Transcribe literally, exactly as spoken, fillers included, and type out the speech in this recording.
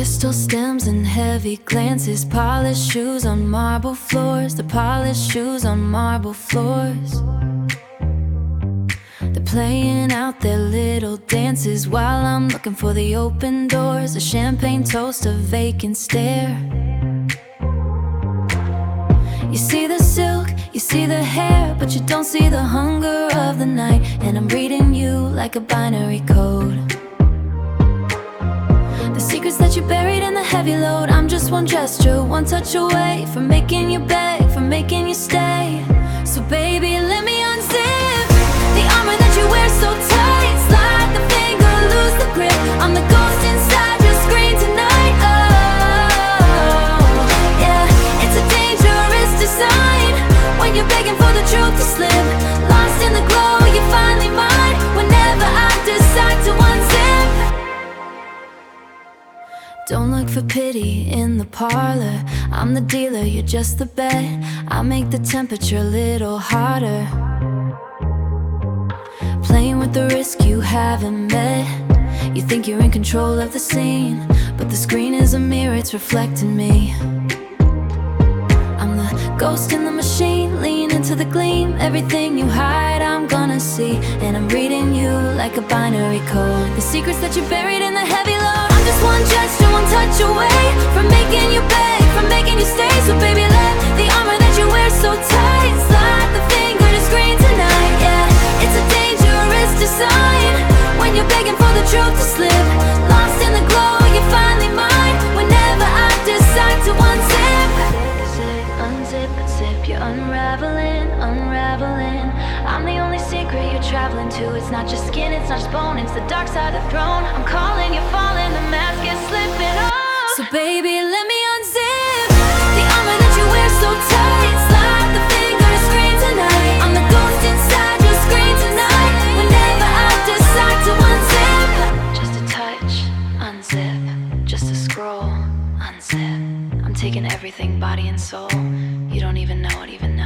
Crystal stems and heavy glances, polished shoes on marble floors. The polished shoes on marble floors. They're playing out their little dances while I'm looking for the open doors. A champagne toast, a vacant stare. You see the silk, you see the hair, but you don't see the hunger of the night. And I'm reading you like a binary code. The secrets that you buried in the heavy load. I'm just one gesture, one touch away from making you beg, from making you stay. So baby, let me unzip the armor that you wear so tight. Slide the finger, lose the grip. I'm the ghost inside your screen tonight. Oh, yeah, it's a dangerous design when you're begging for the truth to slip. Lost in the glow, you're finally mine whenever I decide to unzip. Don't look for pity in the parlor. I'm the dealer, you're just the bet. I make the temperature a little hotter. Playing with the risk you haven't met. You think you're in control of the scene, but the screen is a mirror, it's reflecting me. I'm the ghost in the machine, lean into the gleam. Everything you hide, I'm gonna see. And I'm reading you like a binary code. The secrets that you buried in the heavy load. I'm just one gesture, one touch away from making you beg, from making you stay. So baby, let the armor that you wear so tight slide the finger to screen tonight. Yeah, it's a dangerous design when you're begging for the truth to slip. Lost in the glow, you're finally mine whenever I decide to unzip. Unzip, zip, you're unraveling, unraveling. I'm the only secret you're traveling to. It's not just skin, it's not just bone, it's the dark side of the throne. I'm calling, you're falling, the mask is slipping off. So baby, let me unzip the armor that you wear so tight. Slide the finger to screen tonight. I'm the ghost inside your screen tonight whenever I decide to unzip. Just a touch, unzip. Just a scroll, unzip. I'm taking everything, body and soul. You don't even know it, even